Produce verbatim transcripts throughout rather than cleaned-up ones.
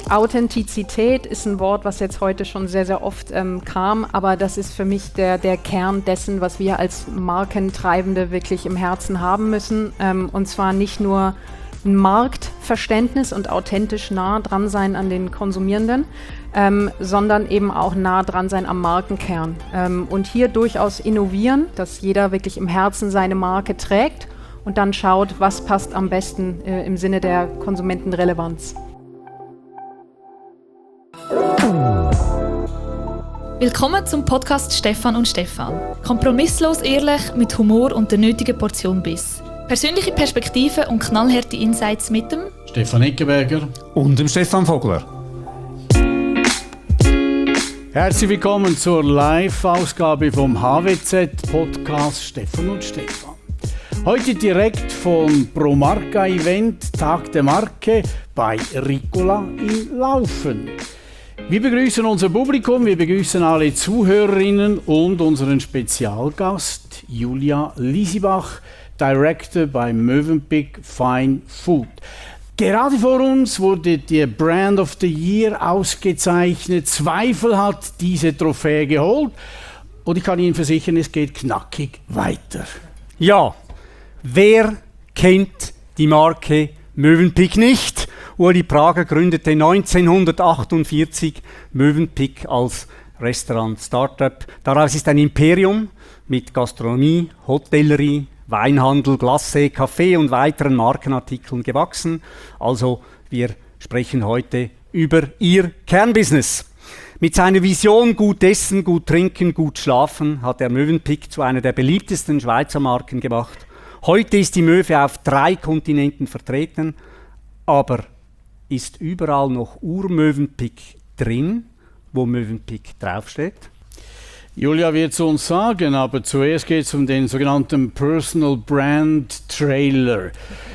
Authentizität ist ein Wort, was jetzt heute schon sehr, sehr oft ähm, kam, aber das ist für mich der, der Kern dessen, was wir als Markentreibende wirklich im Herzen haben müssen. Ähm, und zwar nicht nur ein Marktverständnis und authentisch nah dran sein an den Konsumierenden, ähm, sondern eben auch nah dran sein am Markenkern. Ähm, und hier durchaus innovieren, dass jeder wirklich im Herzen seine Marke trägt und dann schaut, was passt am besten äh, im Sinne der Konsumentenrelevanz. Willkommen zum Podcast Stefan und Stefan. Kompromisslos ehrlich, mit Humor und der nötigen Portion Biss. Persönliche Perspektiven und knallharte Insights mit dem Stefan Eckenberger und dem Stefan Vogler. Herzlich willkommen zur Live-Ausgabe vom H W Z-Podcast Stefan und Stefan. Heute direkt vom Pro-Marca-Event Tag der Marke bei Ricola in Laufen. Wir begrüßen unser Publikum, wir begrüßen alle Zuhörerinnen und unseren Spezialgast Julia Lisibach, Director bei Mövenpick Fine Food. Gerade vor uns wurde der Brand of the Year ausgezeichnet. Zweifel hat diese Trophäe geholt und ich kann Ihnen versichern, es geht knackig weiter. Ja, wer kennt die Marke Mövenpick nicht? Ueli Prager gründete neunzehnhundertachtundvierzig Mövenpick als Restaurant-Startup. Daraus ist ein Imperium mit Gastronomie, Hotellerie, Weinhandel, Glacé, Kaffee und weiteren Markenartikeln gewachsen. Also wir sprechen heute über ihr Kernbusiness. Mit seiner Vision gut essen, gut trinken, gut schlafen hat er Mövenpick zu einer der beliebtesten Schweizer Marken gemacht. Heute ist die Möwe auf drei Kontinenten vertreten, aber ist überall noch Ur-Mövenpick drin, wo Mövenpick draufsteht? Julia wird es uns sagen, aber zuerst geht es um den sogenannten Personal Brand Trailer.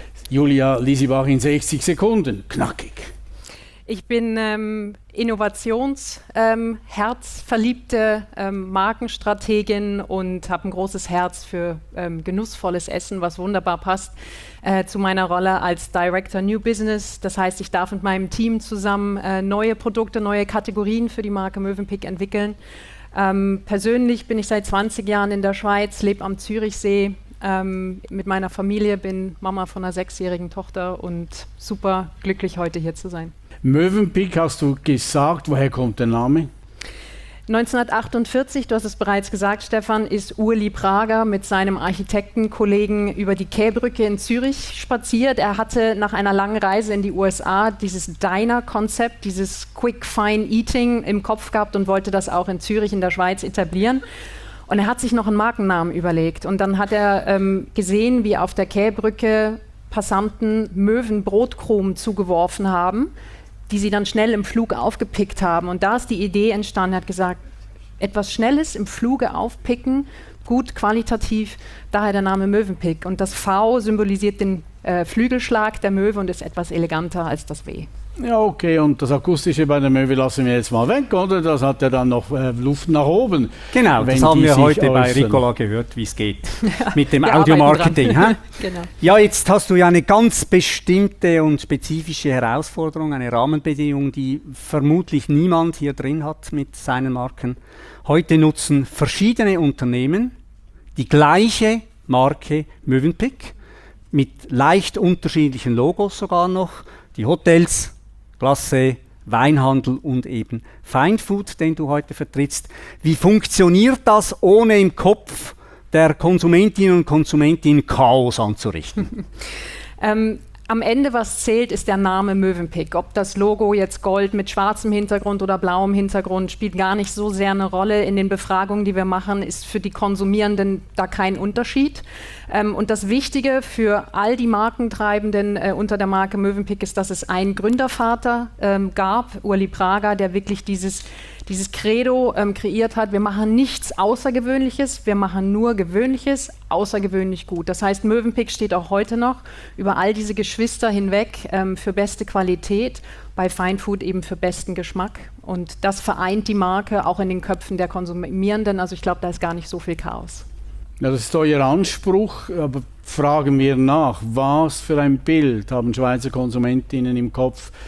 Julia Lisibach in sechzig Sekunden, knackig. Ich bin ähm, Innovations-, ähm, herzverliebte ähm, Markenstrategin und habe ein großes Herz für ähm, genussvolles Essen, was wunderbar passt äh, zu meiner Rolle als Director New Business. Das heißt, ich darf mit meinem Team zusammen äh, neue Produkte, neue Kategorien für die Marke Mövenpick entwickeln. Ähm, persönlich bin ich seit zwanzig Jahren in der Schweiz, lebe am Zürichsee ähm, mit meiner Familie, bin Mama von einer sechsjährigen Tochter und super glücklich, heute hier zu sein. Mövenpick hast du gesagt, woher kommt der Name? neunzehnhundertachtundvierzig, du hast es bereits gesagt, Stefan, ist Ueli Prager mit seinem Architektenkollegen über die Quai-Brücke in Zürich spaziert. Er hatte nach einer langen Reise in die U S A dieses Diner-Konzept, dieses Quick Fine Eating im Kopf gehabt und wollte das auch in Zürich in der Schweiz etablieren. Und er hat sich noch einen Markennamen überlegt. Und dann hat er ähm, gesehen, wie auf der Quai-Brücke Passanten Möwenbrotkrumen zugeworfen haben, die sie dann schnell im Flug aufgepickt haben. Und da ist die Idee entstanden, er hat gesagt, etwas Schnelles im Fluge aufpicken, gut qualitativ, daher der Name Mövenpick. Und das V symbolisiert den äh, Flügelschlag der Möwe und ist etwas eleganter als das W. Ja, okay, und das Akustische bei der Möwe lassen wir jetzt mal weg, oder? Das hat ja dann noch äh, Luft nach oben. Genau, das haben wir heute bei Ricola gehört, wie es geht mit dem Audiomarketing. Genau. Ja, jetzt hast du ja eine ganz bestimmte und spezifische Herausforderung, eine Rahmenbedingung, die vermutlich niemand hier drin hat mit seinen Marken. Heute nutzen verschiedene Unternehmen die gleiche Marke Mövenpick mit leicht unterschiedlichen Logos sogar noch. Die Hotels, Glacé, Weinhandel und eben Fine Food, den du heute vertrittst. Wie funktioniert das, ohne im Kopf der Konsumentinnen und Konsumenten Chaos anzurichten? ähm, Am Ende, was zählt, ist der Name Mövenpick. Ob das Logo jetzt Gold mit schwarzem Hintergrund oder blauem Hintergrund, spielt gar nicht so sehr eine Rolle. In den Befragungen, die wir machen, ist für die Konsumierenden da kein Unterschied. Ähm, und das Wichtige für all die Markentreibenden äh, unter der Marke Mövenpick ist, dass es einen Gründervater ähm, gab, Ueli Prager, der wirklich dieses dieses Credo ähm, kreiert hat, wir machen nichts Außergewöhnliches, wir machen nur Gewöhnliches, außergewöhnlich gut. Das heißt, Mövenpick steht auch heute noch über all diese Geschwister hinweg ähm, für beste Qualität, bei Fine Food eben für besten Geschmack. Und das vereint die Marke auch in den Köpfen der Konsumierenden. Also ich glaube, da ist gar nicht so viel Chaos. Ja, das ist euer Anspruch, aber fragen wir nach, was für ein Bild haben Schweizer Konsumentinnen im Kopf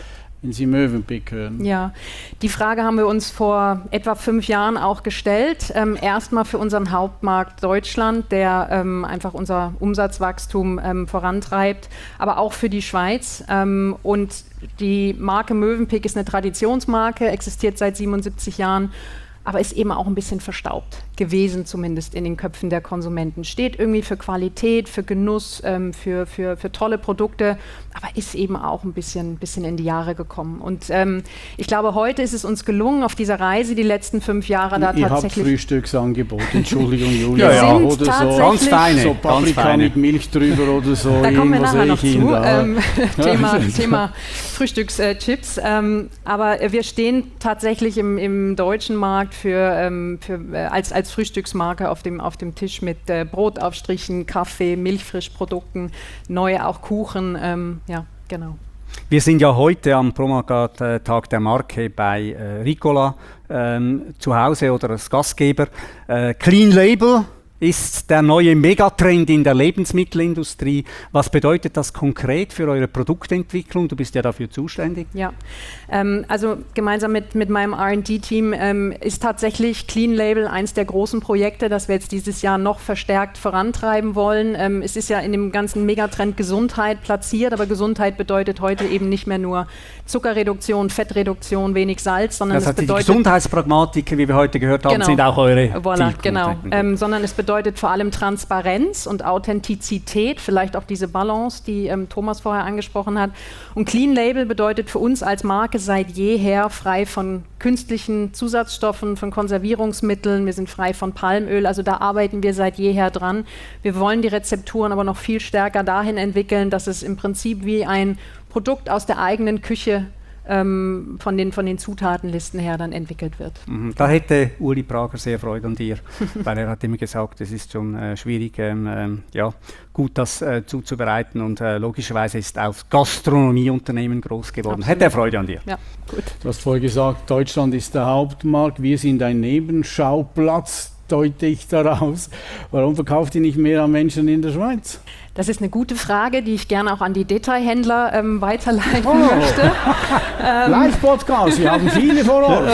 wenn Sie Mövenpick hören? Ja, die Frage haben wir uns vor etwa fünf Jahren auch gestellt. Ähm, Erstmal für unseren Hauptmarkt Deutschland, der ähm, einfach unser Umsatzwachstum ähm, vorantreibt, aber auch für die Schweiz. Ähm, und die Marke Mövenpick ist eine Traditionsmarke, existiert seit siebenundsiebzig Jahren, aber ist eben auch ein bisschen verstaubt gewesen, zumindest in den Köpfen der Konsumenten. Steht irgendwie für Qualität, für Genuss, ähm, für, für, für tolle Produkte, aber ist eben auch ein bisschen, bisschen in die Jahre gekommen. Und ähm, ich glaube, heute ist es uns gelungen, auf dieser Reise die letzten fünf Jahre da Ihr tatsächlich... habt Frühstücksangebot, Entschuldigung, Julia. Wir ja, sind oder tatsächlich- so. Ganz feine. So ganz Paprika feine. mit Milch drüber oder so. Da kommen wir irgendwo nachher sehe noch ich ihn zu. da. Ähm, Thema, Thema Frühstückschips. Ähm, aber wir stehen tatsächlich im, im deutschen Markt für, ähm, für, äh, als, als Frühstücksmarke auf dem, auf dem Tisch mit äh, Brotaufstrichen, Kaffee, Milchfrischprodukten, neu auch Kuchen. Ähm, ja, genau. Wir sind ja heute am Promarkt-Tag der Marke bei äh, Ricola ähm, zu Hause oder als Gastgeber. Äh, Clean Label ist der neue Megatrend in der Lebensmittelindustrie. Was bedeutet das konkret für eure Produktentwicklung? Du bist ja dafür zuständig. Ja, ähm, also gemeinsam mit, mit meinem R und D-Team ähm, ist tatsächlich Clean Label eins der großen Projekte, das wir jetzt dieses Jahr noch verstärkt vorantreiben wollen. Ähm, es ist ja in dem ganzen Megatrend Gesundheit platziert, aber Gesundheit bedeutet heute eben nicht mehr nur Zuckerreduktion, Fettreduktion, wenig Salz, sondern Das es heißt, die bedeutet... Gesundheitspragmatiker, wie wir heute gehört haben, Genau. sind auch eure Voilà, Zielgruppe. genau. Ähm, sondern es bedeutet vor allem Transparenz und Authentizität, vielleicht auch diese Balance, die ähm, Thomas vorher angesprochen hat. Und Clean Label bedeutet für uns als Marke seit jeher frei von künstlichen Zusatzstoffen, von Konservierungsmitteln. Wir sind frei von Palmöl, also da arbeiten wir seit jeher dran. Wir wollen die Rezepturen aber noch viel stärker dahin entwickeln, dass es im Prinzip wie ein Produkt aus der eigenen Küche Ähm, von, den, von den Zutatenlisten her dann entwickelt wird. Mhm. Da hätte Uli Prager sehr Freude an dir, weil er hat immer gesagt, es ist schon äh, schwierig, ähm, ähm, ja, gut das äh, zuzubereiten und äh, logischerweise ist auch Gastronomieunternehmen groß geworden. Absolut. Hätte er Freude an dir. Ja, gut. Du hast vorher gesagt, Deutschland ist der Hauptmarkt, wir sind ein Nebenschauplatz, deute ich daraus. Warum verkauft ihr nicht mehr an Menschen in der Schweiz? Das ist eine gute Frage, die ich gerne auch an die Detailhändler ähm, weiterleiten Oh. möchte. Live-Podcast, wir haben viele vor Ort.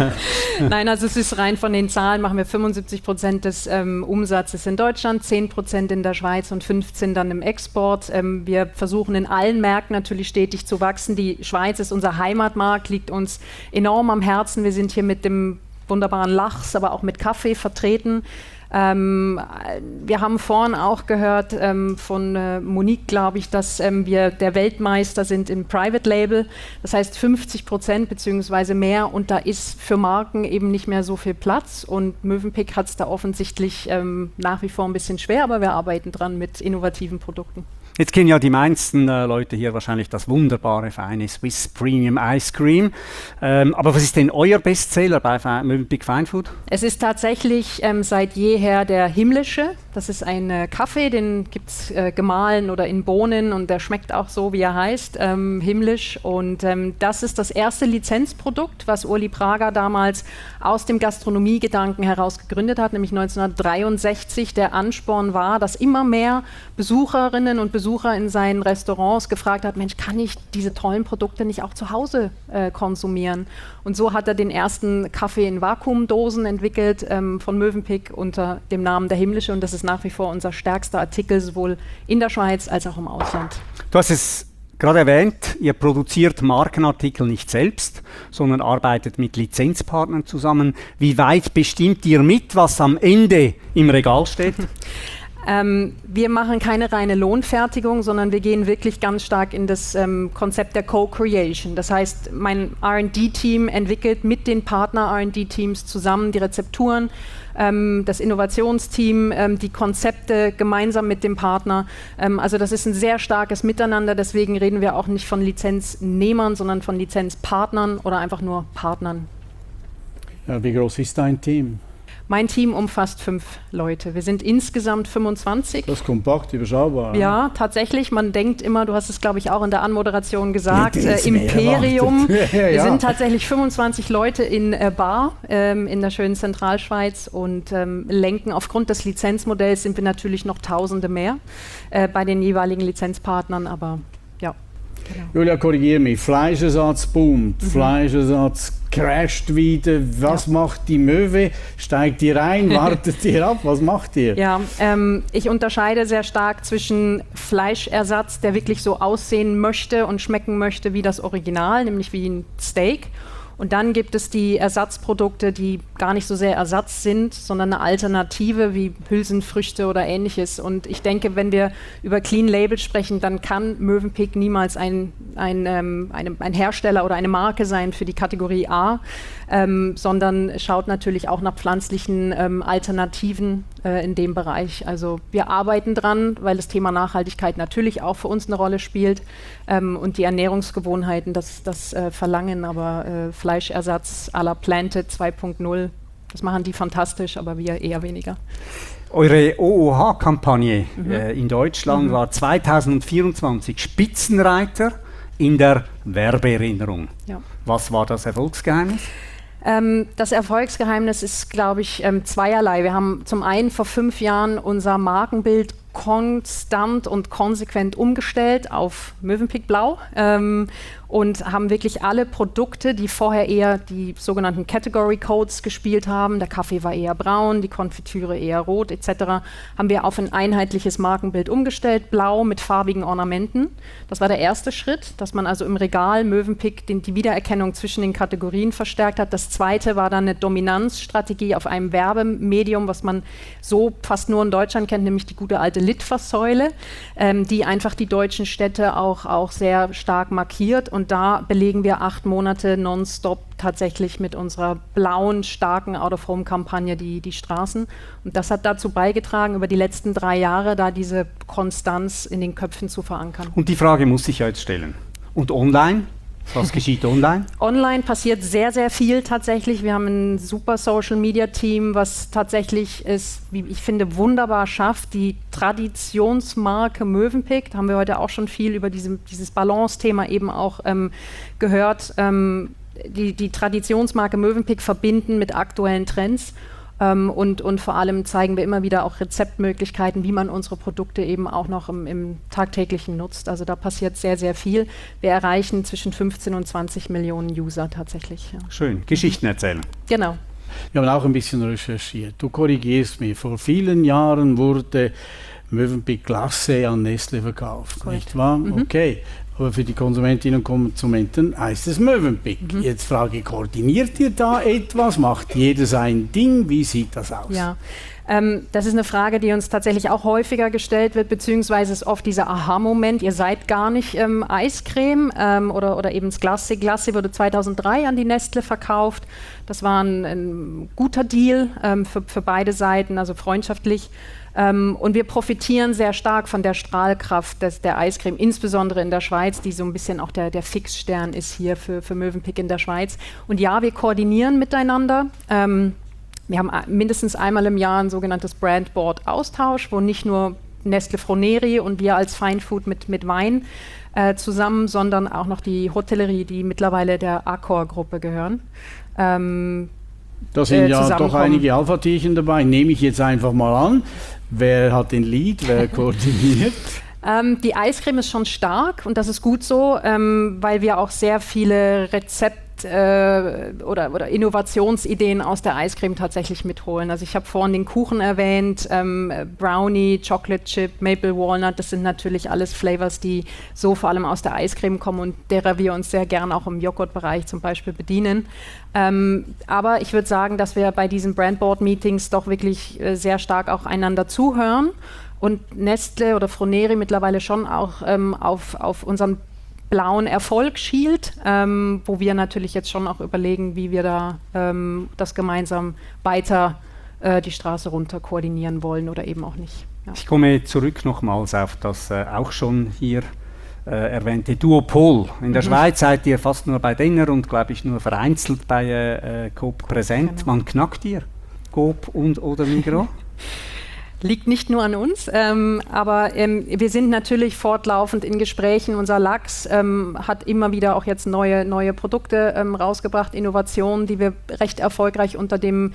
Nein, also es ist rein von den Zahlen, machen wir fünfundsiebzig Prozent des ähm, Umsatzes in Deutschland, zehn Prozent in der Schweiz und fünfzehn dann im Export. Ähm, wir versuchen in allen Märkten natürlich stetig zu wachsen. Die Schweiz ist unser Heimatmarkt, liegt uns enorm am Herzen. Wir sind hier mit dem wunderbaren Lachs, aber auch mit Kaffee vertreten. Ähm, wir haben vorhin auch gehört ähm, von äh, Monique, glaube ich, dass ähm, wir der Weltmeister sind im Private Label. Das heißt fünfzig Prozent beziehungsweise mehr und da ist für Marken eben nicht mehr so viel Platz und Mövenpick hat es da offensichtlich ähm, nach wie vor ein bisschen schwer, aber wir arbeiten dran mit innovativen Produkten. Jetzt kennen ja die meisten äh, Leute hier wahrscheinlich das wunderbare, feine Swiss Premium Ice Cream. Ähm, aber was ist denn euer Bestseller bei Fe- Mövenpick Fine Food? Es ist tatsächlich ähm, seit jeher der himmlische. Das ist ein äh, Kaffee, den gibt es äh, gemahlen oder in Bohnen und der schmeckt auch so, wie er heißt, ähm, himmlisch. Und ähm, das ist das erste Lizenzprodukt, was Uli Prager damals aus dem Gastronomiegedanken heraus gegründet hat, nämlich neunzehnhundertdreiundsechzig. Der Ansporn war, dass immer mehr Besucherinnen und Besucher in seinen Restaurants gefragt hat, Mensch, kann ich diese tollen Produkte nicht auch zu Hause äh, konsumieren? Und so hat er den ersten Kaffee in Vakuumdosen entwickelt ähm, von Mövenpick unter dem Namen Der Himmlische und das ist nach wie vor unser stärkster Artikel, sowohl in der Schweiz als auch im Ausland. Du hast es gerade erwähnt, ihr produziert Markenartikel nicht selbst, sondern arbeitet mit Lizenzpartnern zusammen. Wie weit bestimmt ihr mit, was am Ende im Regal steht? Ähm, wir machen keine reine Lohnfertigung, sondern wir gehen wirklich ganz stark in das ähm, Konzept der Co-Creation. Das heißt, mein R und D-Team entwickelt mit den Partner-R und D-Teams zusammen die Rezepturen, ähm, das Innovationsteam, ähm, die Konzepte gemeinsam mit dem Partner. Ähm, also das ist ein sehr starkes Miteinander, deswegen reden wir auch nicht von Lizenznehmern, sondern von Lizenzpartnern oder einfach nur Partnern. Ja, wie groß ist dein Team? Mein Team umfasst fünf Leute. Wir sind insgesamt fünfundzwanzig. Das ist kompakt, überschaubar. Ja, tatsächlich. Man denkt immer, du hast es, glaube ich, auch in der Anmoderation gesagt, Ich äh, hätte es mir Imperium. erwartet. Ja, Wir ja. sind tatsächlich fünfundzwanzig Leute in äh, Bar ähm, in der schönen Zentralschweiz und ähm, lenken. Aufgrund des Lizenzmodells sind wir natürlich noch Tausende mehr äh, bei den jeweiligen Lizenzpartnern, aber ja. Genau. Julia, korrigiere mich. Fleischersatz boomt, Mhm. Fleischersatz crasht wieder. Was Ja. macht die Möwe? Steigt ihr rein? Wartet ihr ab? Was macht ihr? Ja, ähm, ich unterscheide sehr stark zwischen Fleischersatz, der wirklich so aussehen möchte und schmecken möchte wie das Original, nämlich wie ein Steak. Und dann gibt es die Ersatzprodukte, die gar nicht so sehr Ersatz sind, sondern eine Alternative wie Hülsenfrüchte oder Ähnliches. Und ich denke, wenn wir über Clean Label sprechen, dann kann Mövenpick niemals ein, ein, ähm, eine, ein Hersteller oder eine Marke sein für die Kategorie A, ähm, sondern schaut natürlich auch nach pflanzlichen ähm, Alternativen äh, in dem Bereich. Also wir arbeiten dran, weil das Thema Nachhaltigkeit natürlich auch für uns eine Rolle spielt ähm, und die Ernährungsgewohnheiten das, das äh, verlangen, aber äh, Fleischersatz à la Planted zwei Punkt null, das machen die fantastisch, aber wir eher weniger. Eure O O H-Kampagne Mhm. äh, in Deutschland Mhm. war zweitausendvierundzwanzig Spitzenreiter in der Werbeerinnerung. Ja. Was war das Erfolgsgeheimnis? Ähm, das Erfolgsgeheimnis ist, glaube ich, ähm, zweierlei. Wir haben zum einen vor fünf Jahren unser Markenbild konstant und konsequent umgestellt auf Mövenpick Blau ähm, und haben wirklich alle Produkte, die vorher eher die sogenannten Category Codes gespielt haben, der Kaffee war eher braun, die Konfitüre eher rot et cetera, haben wir auf ein einheitliches Markenbild umgestellt, blau mit farbigen Ornamenten. Das war der erste Schritt, dass man also im Regal Mövenpick den, die Wiedererkennung zwischen den Kategorien verstärkt hat. Das zweite war dann eine Dominanzstrategie auf einem Werbemedium, was man so fast nur in Deutschland kennt, nämlich die gute alte Litfaßsäule, ähm, die einfach die deutschen Städte auch, auch sehr stark markiert. Und da belegen wir acht Monate nonstop tatsächlich mit unserer blauen, starken Out-of-Home-Kampagne die, die Straßen. Und das hat dazu beigetragen, über die letzten drei Jahre da diese Konstanz in den Köpfen zu verankern. Und die Frage muss ich ja jetzt stellen. Und online? Was geschieht online? Online passiert sehr, sehr viel tatsächlich. Wir haben ein super Social-Media-Team, was tatsächlich es, wie ich finde, wunderbar schafft, die Traditionsmarke Mövenpick, da haben wir heute auch schon viel über diese, dieses Balance-Thema eben auch ähm, gehört, ähm, die, die Traditionsmarke Mövenpick verbinden mit aktuellen Trends. Ähm, und, und vor allem zeigen wir immer wieder auch Rezeptmöglichkeiten, wie man unsere Produkte eben auch noch im, im tagtäglichen nutzt. Also da passiert sehr, sehr viel. Wir erreichen zwischen fünfzehn und zwanzig Millionen User tatsächlich. Ja. Schön, Geschichten erzählen. Genau. Wir haben auch ein bisschen recherchiert. Du korrigierst mich. Vor vielen Jahren wurde Mövenpick Glace an Nestlé verkauft, Korrekt. nicht wahr? Mhm. Okay. Aber für die Konsumentinnen und Konsumenten heißt es Mövenpick. Mhm. Jetzt frage ich, koordiniert ihr da etwas? Macht jeder sein Ding? Wie sieht das aus? Ja, ähm, das ist eine Frage, die uns tatsächlich auch häufiger gestellt wird, beziehungsweise ist oft dieser Aha-Moment, ihr seid gar nicht ähm, Eiscreme ähm, oder, oder eben das Glace. Glace wurde zweitausenddrei an die Nestle verkauft. Das war ein, ein guter Deal ähm, für, für beide Seiten, also freundschaftlich. Ähm, und wir profitieren sehr stark von der Strahlkraft des, der Eiscreme, insbesondere in der Schweiz, die so ein bisschen auch der, der Fixstern ist hier für, für Mövenpick in der Schweiz. Und ja, wir koordinieren miteinander. Ähm, wir haben mindestens einmal im Jahr ein sogenanntes Brandboard-Austausch, wo nicht nur Nestle Froneri und wir als Feinfood mit, mit Wein äh, zusammen, sondern auch noch die Hotellerie, die mittlerweile der Accor-Gruppe gehören. Ähm, Da sind äh, ja doch zusammenkommen. einige Alpha-Tierchen dabei, nehme ich jetzt einfach mal an. Wer hat den Lead, wer koordiniert? Ähm, die Eiscreme ist schon stark und das ist gut so, ähm, weil wir auch sehr viele Rezept- äh, oder, oder Innovationsideen aus der Eiscreme tatsächlich mitholen. Also ich habe vorhin den Kuchen erwähnt, ähm, Brownie, Chocolate Chip, Maple Walnut, das sind natürlich alles Flavors, die so vor allem aus der Eiscreme kommen und derer wir uns sehr gern auch im Joghurtbereich zum Beispiel bedienen. Ähm, aber ich würde sagen, dass wir bei diesen Brandboard-Meetings doch wirklich äh, sehr stark auch einander zuhören. Und Nestle oder Froneri mittlerweile schon auch ähm, auf, auf unseren blauen Erfolg schielt, ähm, wo wir natürlich jetzt schon auch überlegen, wie wir da ähm, das gemeinsam weiter äh, die Straße runter koordinieren wollen oder eben auch nicht. Ja. Ich komme zurück nochmals auf das äh, auch schon hier äh, erwähnte Duopol. In der Mhm. Schweiz seid ihr fast nur bei Denner und glaube ich nur vereinzelt bei äh, Coop präsent. Genau. Wann knackt ihr? Coop und oder Migros? Liegt nicht nur an uns, ähm, aber ähm, wir sind natürlich fortlaufend in Gesprächen. Unser Lachs ähm, hat immer wieder auch jetzt neue, neue Produkte ähm, rausgebracht, Innovationen, die wir recht erfolgreich unter dem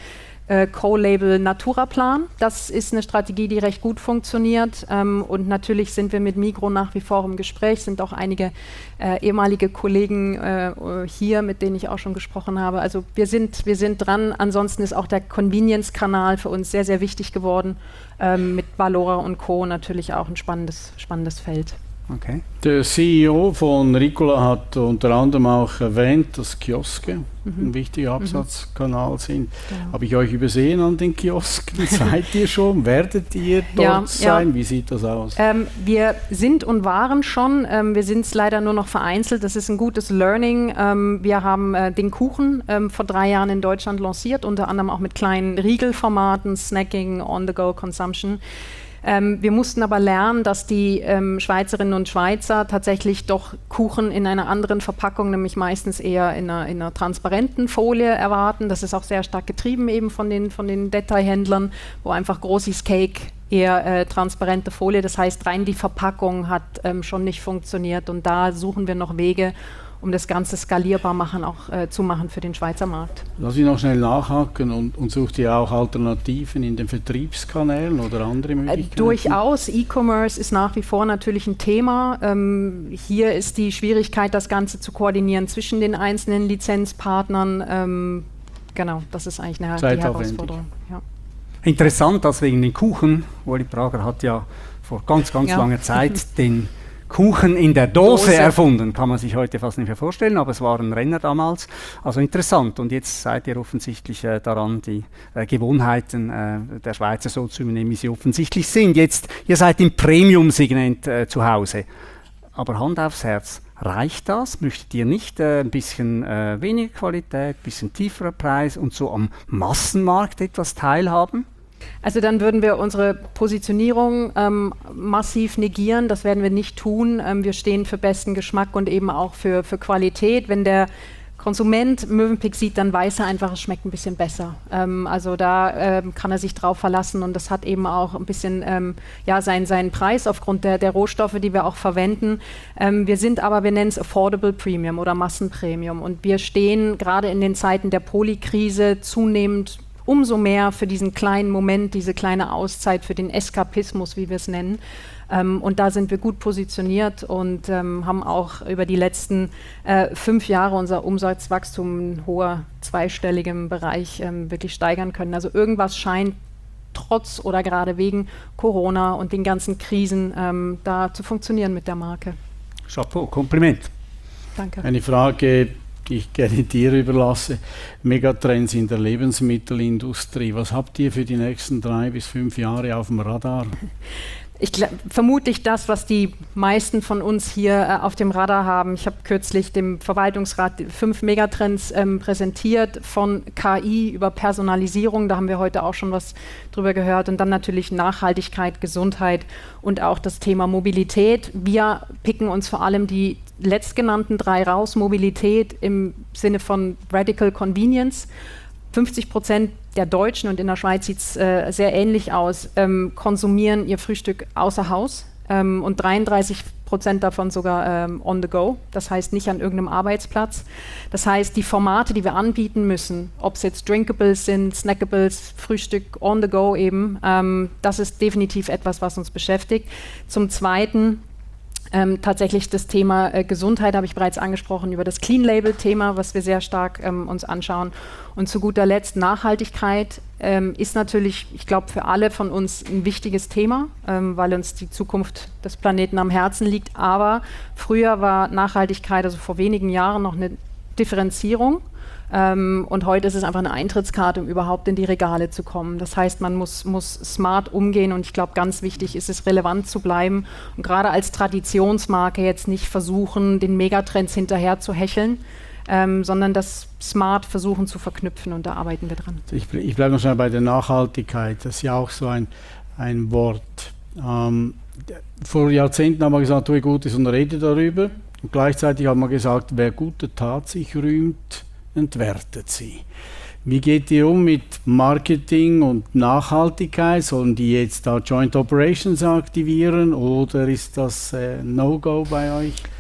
äh, Co-Label Naturaplan. Das ist eine Strategie, die recht gut funktioniert. Ähm, und natürlich sind wir mit Migros nach wie vor im Gespräch, sind auch einige äh, ehemalige Kollegen äh, hier, mit denen ich auch schon gesprochen habe. Also wir sind, wir sind dran. Ansonsten ist auch der Convenience-Kanal für uns sehr, sehr wichtig geworden. Ähm, mit Valora und Co. natürlich auch ein spannendes, spannendes Feld. Okay. Der C E O von Ricola hat unter anderem auch erwähnt, dass Kioske mhm. ein wichtiger Absatzkanal mhm. sind. Genau. Habe ich euch übersehen an den Kiosken? Seid ihr schon? Werdet ihr dort ja, sein? Ja. Wie sieht das aus? Ähm, wir sind und waren schon. Ähm, wir sind es leider nur noch vereinzelt. Das ist ein gutes Learning. Ähm, wir haben äh, den Kuchen ähm, vor drei Jahren in Deutschland lanciert, unter anderem auch mit kleinen Riegelformaten, Snacking, On-the-Go-Consumption. Ähm, wir mussten aber lernen, dass die ähm, Schweizerinnen und Schweizer tatsächlich doch Kuchen in einer anderen Verpackung, nämlich meistens eher in einer, in einer transparenten Folie erwarten. Das ist auch sehr stark getrieben eben von den, von den Detailhändlern, wo einfach Grossis Cake eher äh, transparente Folie. Das heißt, rein die Verpackung hat ähm, schon nicht funktioniert und da suchen wir noch Wege, um das Ganze skalierbar machen, auch äh, zu machen für den Schweizer Markt. Lass ich noch schnell nachhaken und, und sucht ihr auch Alternativen in den Vertriebskanälen oder andere Möglichkeiten? Äh, durchaus. E-Commerce ist nach wie vor natürlich ein Thema. Ähm, hier ist die Schwierigkeit, das Ganze zu koordinieren zwischen den einzelnen Lizenzpartnern. Ähm, genau, das ist eigentlich eine die Herausforderung. Ja. Interessant, dass wegen den Kuchen, Ueli Prager hat ja vor ganz, ganz ja. langer Zeit den Kuchen in der Dose, Dose erfunden, kann man sich heute fast nicht mehr vorstellen, aber es waren Renner damals. Also interessant. Und jetzt seid ihr offensichtlich äh, daran, die äh, Gewohnheiten äh, der Schweizer so zu übernehmen, wie sie offensichtlich sind. Jetzt, ihr seid im Premium-Segment äh, zu Hause. Aber Hand aufs Herz, reicht das? Möchtet ihr nicht äh, ein bisschen äh, weniger Qualität, ein bisschen tieferer Preis und so am Massenmarkt etwas teilhaben? Also dann würden wir unsere Positionierung ähm, massiv negieren. Das werden wir nicht tun. Ähm, wir stehen für besten Geschmack und eben auch für, für Qualität. Wenn der Konsument Mövenpick sieht, dann weiß er einfach, es schmeckt ein bisschen besser. Ähm, also da ähm, kann er sich drauf verlassen und das hat eben auch ein bisschen ähm, ja, seinen, seinen Preis aufgrund der, der Rohstoffe, die wir auch verwenden. Ähm, wir sind aber, wir nennen es Affordable Premium oder Massenpremium und wir stehen gerade in den Zeiten der Polykrise zunehmend umso mehr für diesen kleinen Moment, diese kleine Auszeit, für den Eskapismus, wie wir es nennen. Ähm, und da sind wir gut positioniert und ähm, haben auch über die letzten äh, fünf Jahre unser Umsatzwachstum in hoher zweistelligem Bereich ähm, wirklich steigern können. Also irgendwas scheint trotz oder gerade wegen Corona und den ganzen Krisen ähm, da zu funktionieren mit der Marke. Chapeau, Kompliment. Danke. Eine Frage, die ich gerne dir überlasse. Megatrends in der Lebensmittelindustrie. Was habt ihr für die nächsten drei bis fünf Jahre auf dem Radar? Ich glaub, vermutlich das, was die meisten von uns hier äh, auf dem Radar haben. Ich habe kürzlich dem Verwaltungsrat fünf Megatrends ähm, präsentiert, von K I über Personalisierung, da haben wir heute auch schon was drüber gehört, und dann natürlich Nachhaltigkeit, Gesundheit und auch das Thema Mobilität. Wir picken uns vor allem die letztgenannten drei raus. Mobilität im Sinne von Radical Convenience. fünfzig Prozent der Deutschen, und in der Schweiz sieht es äh, sehr ähnlich aus, ähm, konsumieren ihr Frühstück außer Haus ähm, und dreiunddreißig Prozent davon sogar ähm, on the go, das heißt nicht an irgendeinem Arbeitsplatz. Das heißt, die Formate, die wir anbieten müssen, ob es jetzt Drinkables sind, Snackables, Frühstück on the go eben, ähm, das ist definitiv etwas, was uns beschäftigt. Zum Zweiten Ähm, tatsächlich das Thema äh, Gesundheit habe ich bereits angesprochen, über das Clean-Label-Thema, was wir sehr stark ähm, uns anschauen. Und zu guter Letzt Nachhaltigkeit ähm, ist natürlich, ich glaube, für alle von uns ein wichtiges Thema, ähm, weil uns die Zukunft des Planeten am Herzen liegt. Aber früher war Nachhaltigkeit, also vor wenigen Jahren, noch eine Differenzierung. Ähm, und heute ist es einfach eine Eintrittskarte, um überhaupt in die Regale zu kommen. Das heißt, man muss, muss smart umgehen und ich glaube, ganz wichtig ist es, relevant zu bleiben und gerade als Traditionsmarke jetzt nicht versuchen, den Megatrends hinterher zu hecheln, ähm, sondern das smart versuchen zu verknüpfen, und da arbeiten wir dran. Ich, ich bleibe noch schnell bei der Nachhaltigkeit, das ist ja auch so ein, ein Wort. Ähm, vor Jahrzehnten haben wir gesagt, tue Gutes und rede darüber, und gleichzeitig haben wir gesagt, wer gute Tat sich rühmt, entwertet sie. Wie geht ihr um mit Marketing und Nachhaltigkeit? Sollen die jetzt da Joint Operations aktivieren oder ist das äh, No-Go bei euch?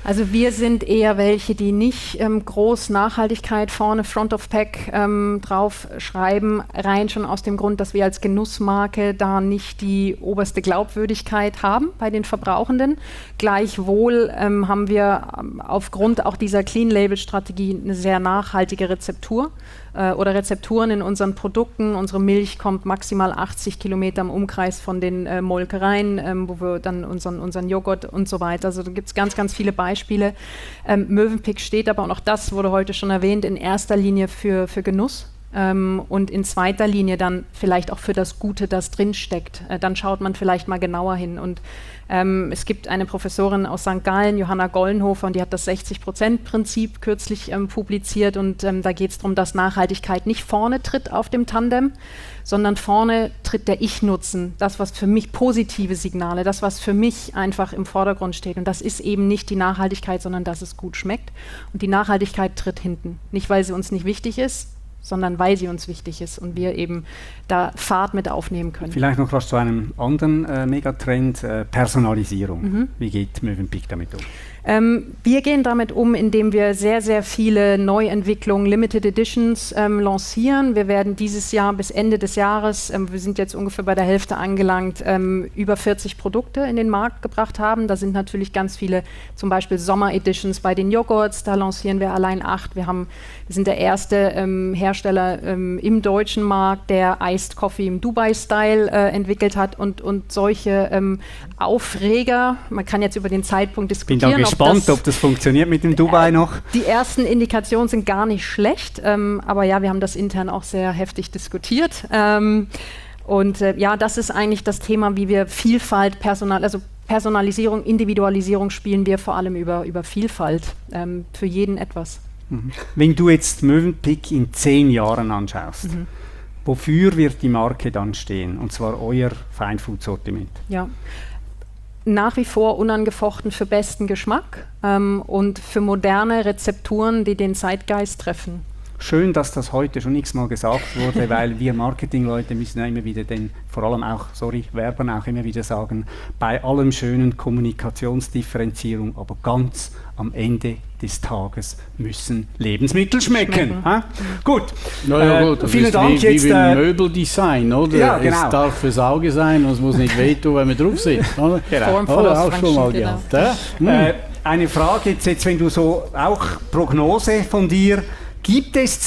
Also wir sind eher welche, die nicht ähm, groß Nachhaltigkeit vorne, Front of Pack ähm, drauf schreiben, rein schon aus dem Grund, dass wir als Genussmarke da nicht die oberste Glaubwürdigkeit haben bei den Verbrauchenden. Gleichwohl ähm, haben wir ähm, aufgrund auch dieser Clean-Label-Strategie eine sehr nachhaltige Rezeptur äh, oder Rezepturen in unseren Produkten. Unsere Milch kommt maximal achtzig Kilometer im Umkreis von den äh, Molkereien, ähm, wo wir dann unseren, unseren Joghurt und so weiter. Also da gibt es ganz, ganz viele Beispiele. Ähm, Mövenpick steht aber, und auch das wurde heute schon erwähnt, in erster Linie für, für Genuss. Ähm, und in zweiter Linie dann vielleicht auch für das Gute, das drinsteckt. Äh, dann schaut man vielleicht mal genauer hin. Und ähm, es gibt eine Professorin aus Sankt Gallen, Johanna Gollenhofer, und die hat das sechzig Prozent Prinzip kürzlich ähm, publiziert. Und ähm, da geht es darum, dass Nachhaltigkeit nicht vorne tritt auf dem Tandem, sondern vorne tritt der Ich-Nutzen, das, was für mich positive Signale, das, was für mich einfach im Vordergrund steht. Und das ist eben nicht die Nachhaltigkeit, sondern dass es gut schmeckt. Und die Nachhaltigkeit tritt hinten. Nicht, weil sie uns nicht wichtig ist, sondern weil sie uns wichtig ist und wir eben da Fahrt mit aufnehmen können. Vielleicht noch was zu einem anderen äh, Megatrend, äh, Personalisierung. Mhm. Wie geht Mövenpick damit um? Ähm, wir gehen damit um, indem wir sehr, sehr viele Neuentwicklungen, Limited Editions ähm, lancieren. Wir werden dieses Jahr bis Ende des Jahres, ähm, wir sind jetzt ungefähr bei der Hälfte angelangt, ähm, über vierzig Produkte in den Markt gebracht haben. Da sind natürlich ganz viele, zum Beispiel Sommer-Editions bei den Joghurts, da lancieren wir allein acht. Wir, haben, wir sind der erste ähm, Hersteller ähm, im deutschen Markt, der Iced Coffee im Dubai-Style äh, entwickelt hat und, und solche ähm, Aufreger. Man kann jetzt über den Zeitpunkt diskutieren. Bin da gespannt, ob das, ob das funktioniert mit dem Dubai noch. Die ersten Indikationen sind gar nicht schlecht, ähm, aber ja, wir haben das intern auch sehr heftig diskutiert. Ähm, und äh, ja, das ist eigentlich das Thema, wie wir Vielfalt, Personal, also Personalisierung, Individualisierung spielen wir vor allem über, über Vielfalt, ähm, für jeden etwas. Mhm. Wenn du jetzt Mövenpick in zehn Jahren anschaust, mhm. wofür wird die Marke dann stehen? Und zwar euer Feinfood-Sortiment. Ja. Nach wie vor unangefochten für besten Geschmack ähm, und für moderne Rezepturen, die den Zeitgeist treffen. Schön, dass das heute schon x-mal gesagt wurde, weil wir Marketingleute müssen ja immer wieder den, vor allem auch, sorry, Werbern auch immer wieder sagen, bei allem schönen Kommunikationsdifferenzierung, aber ganz am Ende des Tages müssen Lebensmittel schmecken. schmecken. Ha? Gut. Na ja, gut, äh, vielen Dank. Wie, jetzt, wie äh, Möbeldesign, oder? Ja, genau. Es darf fürs Auge sein und es muss nicht wehtun, wenn man drauf sitzt. Oder? Genau. Form Oh, auch schon mal genau. gehabt. Ja? Hm. Äh, eine Frage jetzt, jetzt, wenn du so, auch Prognose von dir, gibt es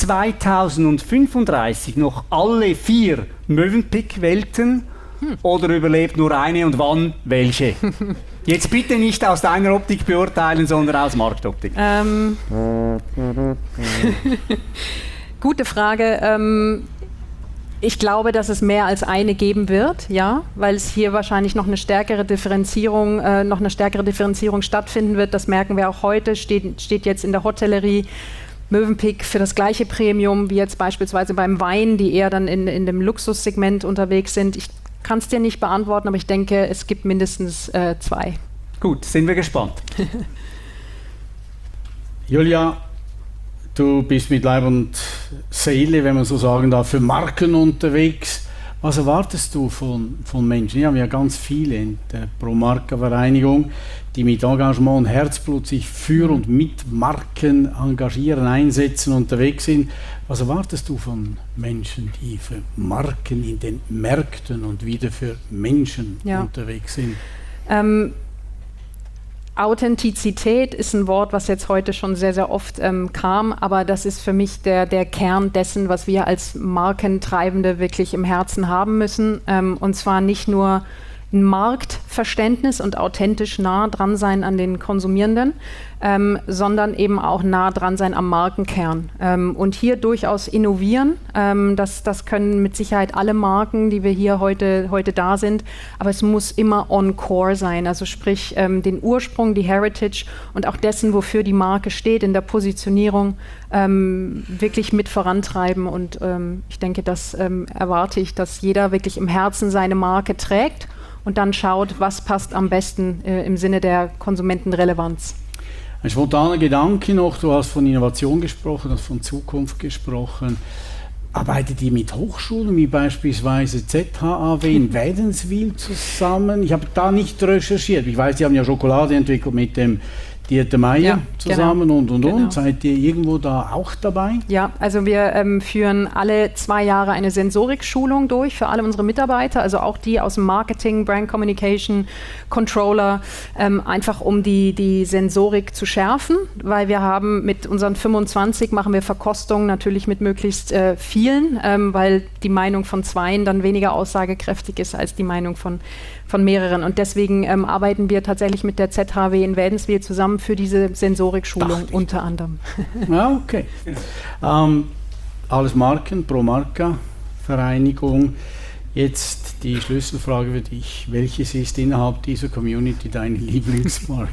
zweitausendfünfunddreißig noch alle vier Mövenpick-Welten hm. oder überlebt nur eine und wann welche? Jetzt bitte nicht aus deiner Optik beurteilen, sondern aus Marktoptik. Ähm, gute Frage. Ähm, ich glaube, dass es mehr als eine geben wird, ja, weil es hier wahrscheinlich noch eine stärkere Differenzierung, äh, noch eine stärkere Differenzierung stattfinden wird. Das merken wir auch heute. Steht, steht jetzt in der Hotellerie Mövenpick für das gleiche Premium wie jetzt beispielsweise beim Wein, die eher dann in, in dem Luxussegment unterwegs sind. Ich kann es dir nicht beantworten, aber ich denke, es gibt mindestens äh, zwei. Gut, sind wir gespannt. Julia, du bist mit Leib und Seele, wenn man so sagen darf, für Marken unterwegs. Was erwartest du von, von Menschen? Wir haben ja ganz viele in der Pro-Marca-Vereinigung, die mit Engagement und Herzblut sich für und mit Marken engagieren, einsetzen, unterwegs sind. Was erwartest du von Menschen, die für Marken in den Märkten und wieder für Menschen ja. unterwegs sind? Ähm, Authentizität ist ein Wort, was jetzt heute schon sehr, sehr oft ähm, kam, aber das ist für mich der, der Kern dessen, was wir als Markentreibende wirklich im Herzen haben müssen. Ähm, und zwar nicht nur ein Marktverständnis und authentisch nah dran sein an den Konsumierenden, ähm, sondern eben auch nah dran sein am Markenkern. Ähm, und hier durchaus innovieren. Ähm, das, das können mit Sicherheit alle Marken, die wir hier heute, heute da sind, aber es muss immer on core sein, also sprich ähm, den Ursprung, die Heritage und auch dessen, wofür die Marke steht, in der Positionierung ähm, wirklich mit vorantreiben. Und ähm, ich denke, das ähm, erwarte ich, dass jeder wirklich im Herzen seine Marke trägt und dann schaut, was passt am besten äh, im Sinne der Konsumentenrelevanz. Ein spontaner Gedanke noch, du hast von Innovation gesprochen, hast von Zukunft gesprochen. Arbeitet ihr mit Hochschulen wie beispielsweise Z H A W in Wädenswil zusammen? Ich habe da nicht recherchiert. Ich weiß, die haben ja Schokolade entwickelt mit dem Dieter Meier Ja, zusammen genau. und und Genau. und. Seid ihr irgendwo da auch dabei? Ja, also wir ähm, führen alle zwei Jahre eine Sensorik-Schulung durch für alle unsere Mitarbeiter, also auch die aus dem Marketing, Brand Communication, Controller, ähm, einfach um die, die Sensorik zu schärfen, weil wir haben mit unseren fünfundzwanzig machen wir Verkostungen natürlich mit möglichst äh, vielen, ähm, weil die Meinung von zweien dann weniger aussagekräftig ist als die Meinung von, von mehreren. Und deswegen ähm, arbeiten wir tatsächlich mit der Z H W in Wädenswil zusammen für diese Sensorik-Schulung unter anderem. Ja, okay. Ähm, alles Marken, Pro Marca, Vereinigung. Jetzt die Schlüsselfrage für dich. Welches ist innerhalb dieser Community deine Lieblingsmarke?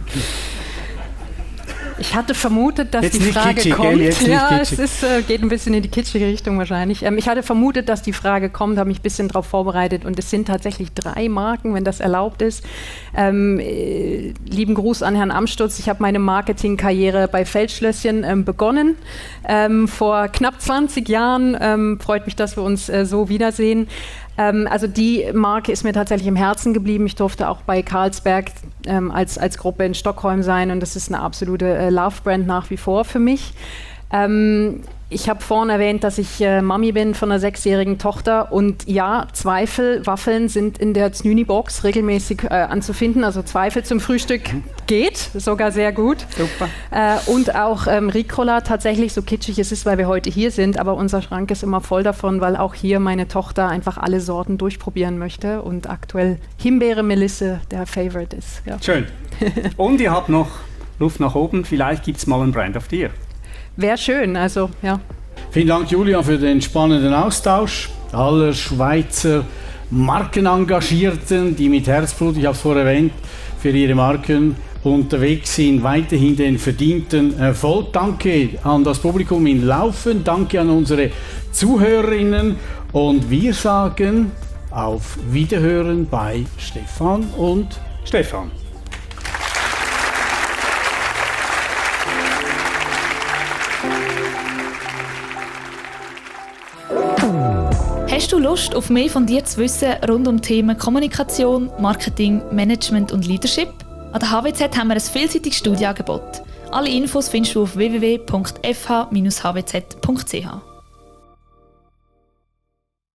Ich hatte vermutet, dass Jetzt die nicht Frage kitschig, kommt. gell? Jetzt nicht ja, kitschig. es ist, äh, geht ein bisschen in die kitschige Richtung wahrscheinlich. Ähm, ich hatte vermutet, dass die Frage kommt, habe mich ein bisschen darauf vorbereitet und es sind tatsächlich drei Marken, wenn das erlaubt ist. Ähm, äh, lieben Gruß an Herrn Amstutz. Ich habe meine Marketingkarriere bei Feldschlösschen ähm, begonnen. Ähm, vor knapp zwanzig Jahren. Ähm, freut mich, dass wir uns äh, so wiedersehen. Ähm, also die Marke ist mir tatsächlich im Herzen geblieben. Ich durfte auch bei Carlsberg ähm, als, als Gruppe in Stockholm sein und das ist eine absolute äh, Love-Brand nach wie vor für mich. Ähm, ich habe vorhin erwähnt, dass ich äh, Mami bin von einer sechsjährigen Tochter und ja, Zweifel, Waffeln sind in der Znüni-Box regelmäßig äh, anzufinden. Also Zweifel zum Frühstück geht, sogar sehr gut. Super. Äh, und auch ähm, Ricola tatsächlich, so kitschig es ist, weil wir heute hier sind, aber unser Schrank ist immer voll davon, weil auch hier meine Tochter einfach alle Sorten durchprobieren möchte und aktuell Himbeere Melisse der Favorite ist. Ja. Schön. Und ihr habt noch Luft nach oben, vielleicht gibt es mal ein Brand of the Year. Wäre schön, also ja. Vielen Dank, Julia, für den spannenden Austausch aller Schweizer Markenengagierten, die mit Herzblut, ich habe es vorher erwähnt, für ihre Marken unterwegs sind, weiterhin den verdienten Erfolg. Danke an das Publikum in Laufen, danke an unsere Zuhörerinnen und wir sagen auf Wiederhören bei Stefan und Stefan. Hast du Lust, auf mehr von dir zu wissen rund um Themen Kommunikation, Marketing, Management und Leadership? An der H W Z haben wir ein vielseitiges Studienangebot. Alle Infos findest du auf w w w punkt f h dash h w z punkt c h.